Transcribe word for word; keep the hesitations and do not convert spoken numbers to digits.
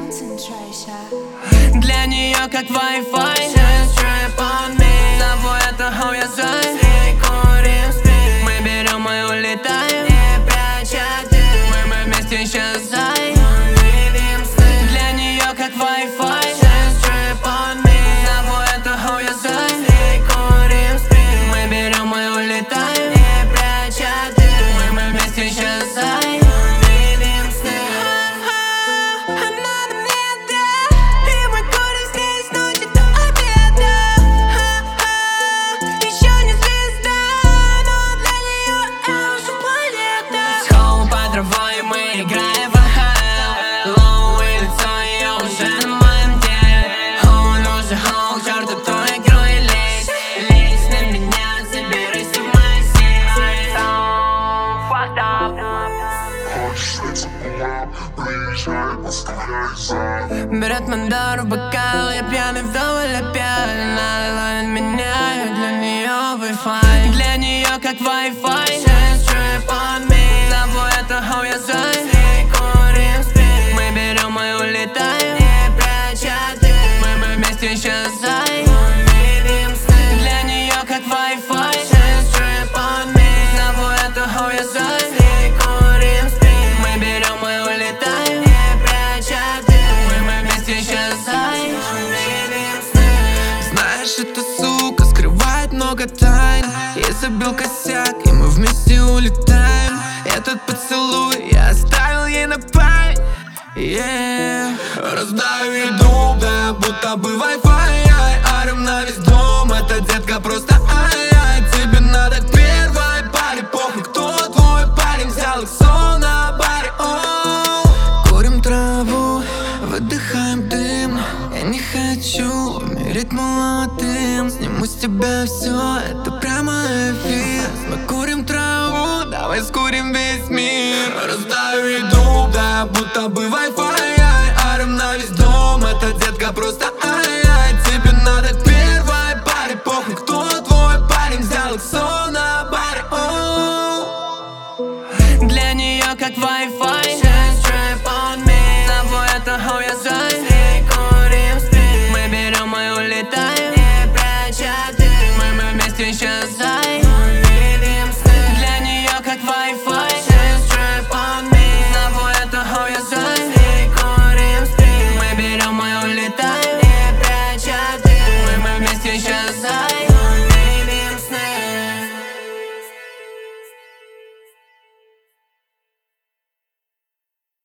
Для нее как Wi-Fi. Зову это how я зай. Мы берем и улетаем. Мы, мы вместе исчезаем. Для нее как Wi-Fi. Зову это how я зай. Мы берем и улетаем. Мы, мы вместе исчезаем. Мы играем в АХЛ. Лоу и лицо ее уже на моем теле. Оу, ну же, оу, черт эту игру и лезь. Лезь на меня, заберись в мои силы. So fucked up. Берет Мандору в бокал, я пьяный вдоволь опять. Она ловит меня, я для нее Wi-Fi. Для нее как Wi-Fi. Зову это how я зай. Мы берем и улетаем. Мы, мы вместе исчезаем. Для нее как Wi-Fi. Зову это how я зай. Мы берем и улетаем. Мы, мы вместе исчезаем. Знаешь, эта сука скрывает много тайн. Я забил косяк, и мы вместе улетаем. Этот поцелуй я оставил ей на память. Yeah. Раздаю еду, да, будто бы Wi-Fi. Орем на весь дом, эта детка просто ай-яй. Тебе надо к первой паре, похуй, кто твой парень. Взял их сон на баре, оу. Курим траву, выдыхаем дым. Я не хочу умереть молодым. Сниму с тебя все, это прямо эфир. Мы курим траву, давай скурим весь мир. Раздаю еду, да, будто бы Wi-Fi. Орем на весь дом, эта детка просто ай-яй. Тебе надо к первой паре, похуй, кто твой парень. Взял их сон на баре, оу. Для нее как Wi-Fi.